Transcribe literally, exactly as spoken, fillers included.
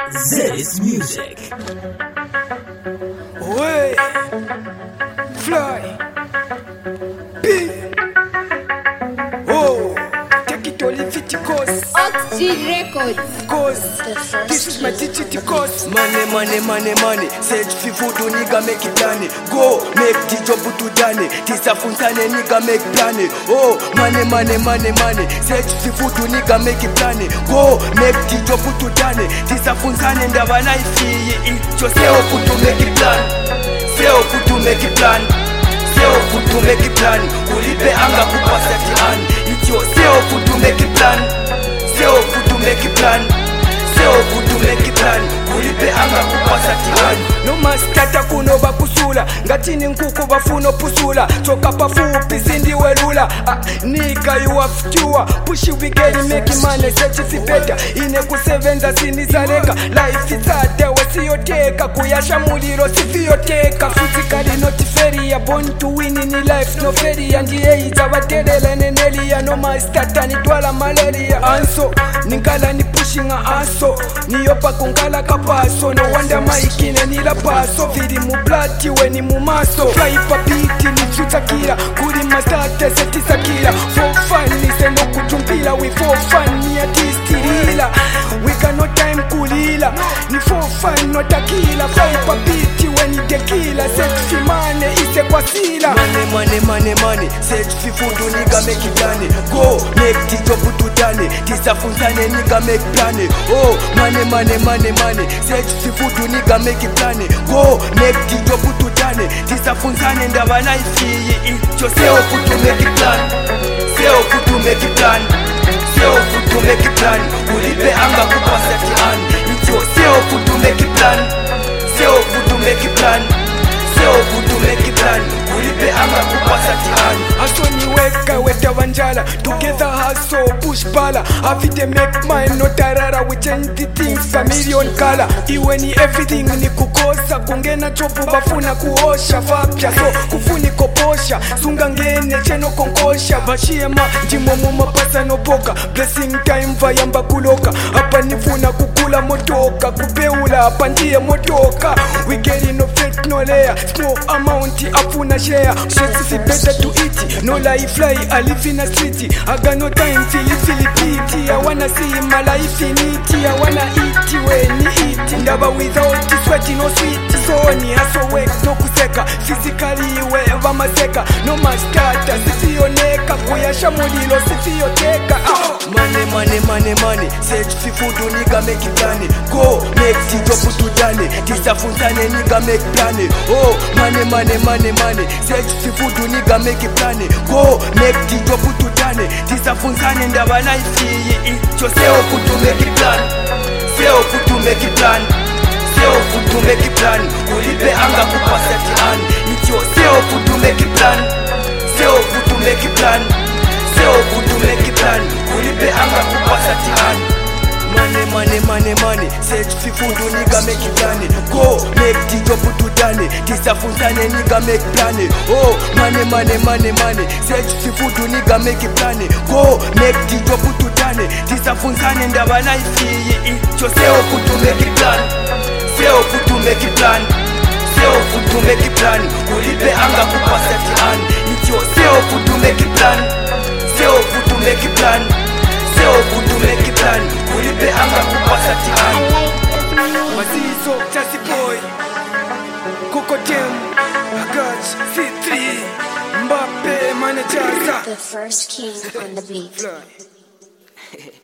Zedis Music. Way, fly, B. Oh, take it all if it costs. Oxygen Records. Cause this is my digital cost. Money, money, money, money. Search for food, nigga make it done. Go, make the job to done. Tisafuntane, nigga make plan. Oh, money, money, money, money. Search for food, nigga make it done. Go, make the job to done. Tisafuntane, ndaba life. Just say oh, to make it plan. Say oh, to make it plan. Say oh, to make it plan. Ulipe anga kupasa tian. It's your say oh, to make it plan. Say oh, to make it plan. Say oh, to make it plan. Ulipe anga kupasa tian. No mastata kuno bakusula ngatini nkuku bafuno pusula choka pafupi sindi welula ah, nigga you have fewer push you begin make money search si better ine kusevenza sinizaleka life itsate wasiyoteka kuyasha muliro sifiyoteka physically not fair born to win in life no fair and age abatelela neneliya no mastata ni twala malaria anso ningala ni pushing a aso niyopa kungala kapaso no wonder maikine nila paso viri mu blood we ni mu maso fly papiti ni chutakira kuri mastate setisakira for fun lise no kutumpila we for fun ni atistirila we got no time kulila ni for fun no takila fly papiti we ni tequila sexy money ise kwa sila Money, money, money, money. Search for food, nigga make it done. Go, make the job to done. Tisafuntane, nigga make plan. Oh, money, money, money, money. Search for food, nigga make it plan. Go, make the job to done. Tisafuntane, ndaba life. Just say oh, to make it plan. Say oh, to make it plan. Say oh, to make it plan. Ulipe anga kupasa tian. It's your say oh, to make it plan. Say oh, to make it plan. Say oh, to make it plan. Ulipe anga kupasa tian. Aso niweka weta vanjala together hustle push bala avite make mine no tarara we change the things a million color iwe ni everything ni kukosa kungena chopo bafuna kuosha vapya so kufuni koposha sunga ngene cheno konkosha vashiema njimo mumapasa no poka blessing time vayamba kuloka hapa nifuna kukula motoka kupeula hapa ndiye motoka we getting no fake no layer small amount afuna share shit is better to eat no life fly I live in a city I got no time feel it feel it pity I wanna see my life in it I wanna eat when you eat ndaba without the sweat no sweet so ni aso work no kuseka physically wherever maseka no mastata sifioneka kuyasha mulilo sifiyoteka oh. Money, money, money, money. Search for food, nigga make it done. Go, make the job to done. Tisafuntane, nigga make plan. Oh, money, money, money, money. Search for food, nigga make it plan. Go, make the job to done. Tisafuntane, ndaba life. Just say oh, to make it plan. Say oh, to make it plan. Say oh, to make it plan. Ulipe anga kupasa tian. It's your say oh, to make it plan. Say oh, to make it plan. Say oh, to make it plan. Ulipe anga kupasa tian. Money, money, money, money. Search for food, nigga make it done. Go, make the job to done. Tisafuntane, nigga make plan. Oh, money, money, money, money. Search for food, nigga make it plan. Go, make the job to done. Tisafuntane, ndaba life. Just say oh, to make it plan. Say oh, to make it plan. Say oh, to make it plan. Ulipe anga kupasa tian. It's your say oh, to make it plan. Say oh, to make it plan. Say oh, to make it plan. Ulipe anga kupasa tian. Mazizo, Jazzy Boy, Coco Dem, Agach, C three, Mbappe, Manajaza. The first king on the beat. Fly.